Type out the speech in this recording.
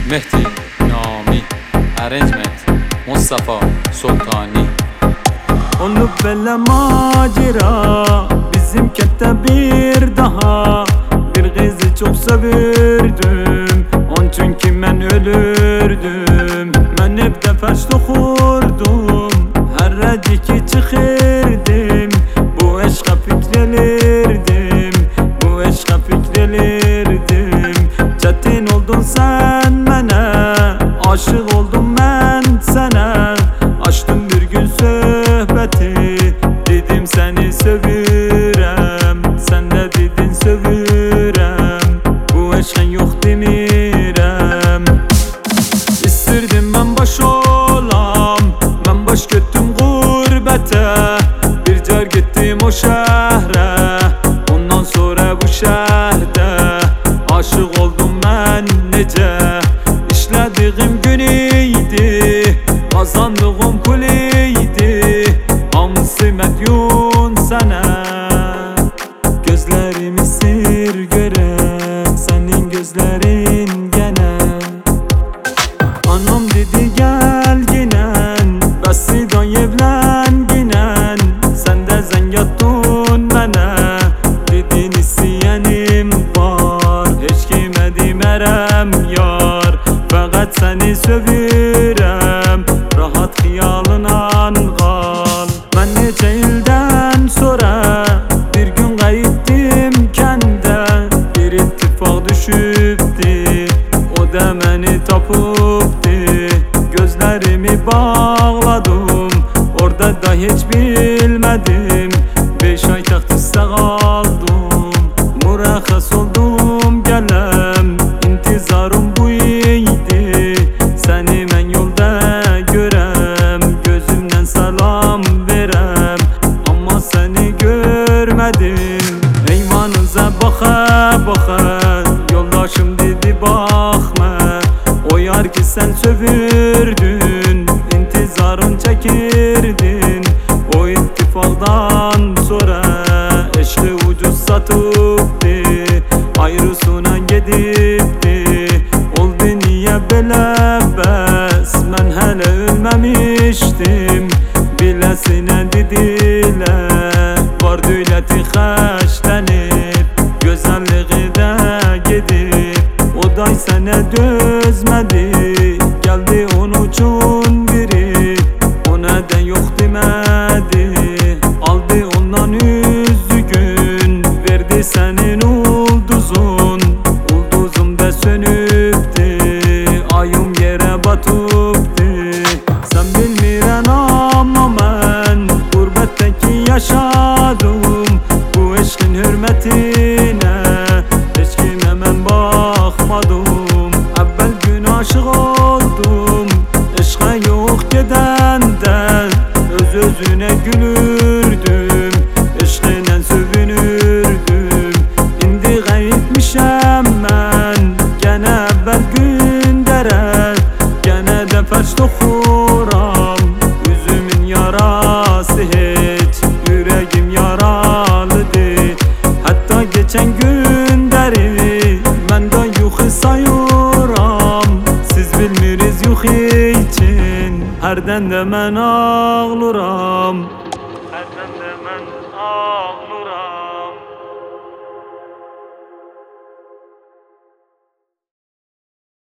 Mehdi Nami, Arrangement Mustafa Sultani. Olup böyle macera bizim kette bir daha. Bir kızı çok sevirdim, onun çünkü ben ölürdüm. Ben hep de ferş dokurdum, her rediki çıkırdım. Bu eşka fikrelirdim, bu eşka fikrelirdim. Çetin oldun sen bana, aşık oldum ben sana. Açtım bir gün söhbeti, dedim seni sevirem. Sen de dedin sevirem, bu eşken yok demirem. İstirdim ben baş olam, ben baş gittim gurbete. Bir car gittim o şehre, ondan sonra bu şehirde. Aşık oldum ben nece, işlediğim güneydi, kazandığım kuleydi. Hamsi medyun sana, gözlerimi sir gören senin gözlerin gene. Anam dedi gel ginen, besidan evlen ginen. Sen de zengattun bana, dedin isyenim var. Hiç kime demerem yar, fakat seni sevirem. Rahat hıyalınan kal. Ben nece ilden sonra bir gün kayıttım kende. Bir ittifak düşüpti, o da beni tapıptı. Gözlerimi bağladım, orada da hiç bilmedim. 5 ay tahtiste kaldım, murakas oldum gelem. İntizarım bu iyiydi, seni ben yolda görem. Gözümden selam verem, ama seni görmedim. Eyvanınıza baka baka, yoldaşım dedi bakma. O yar ki sen sövirdün, intizarın çekirdin. O ittifaktan sonra eşli ucuz satıptı, ayrısına gidipti. Oldu niye böyle bes, ben hele ölmemiştim. Bilesine dediler, var dövleti haşlenip, güzelliği de gidip. O da sana dözmedi, geldi onun için biri. Ona da yok demedi, aldı ondan üzgün. Verdi senin ulduzun, ulduzum da sönüptü. Ayım yere batıptı. Sen bilmiren ama ben gurbetteki yaşadım. Bu eşkin hürmetine hiç kime ben bakmadım. Evvel gün aşık oldum, eşka yok gidenden. Öz özüne gülürdüm, eşkinen sövünürdüm. İndi gayipmişem ben, gene evvel gündere. Gene de ferş dokuram, yüzümün yarası hiç. Yüreğim yaralıdır, hatta geçen günleri ben de yuhu sayıram. Siz bilmiriz yuhu için, herden de ben ağlıram.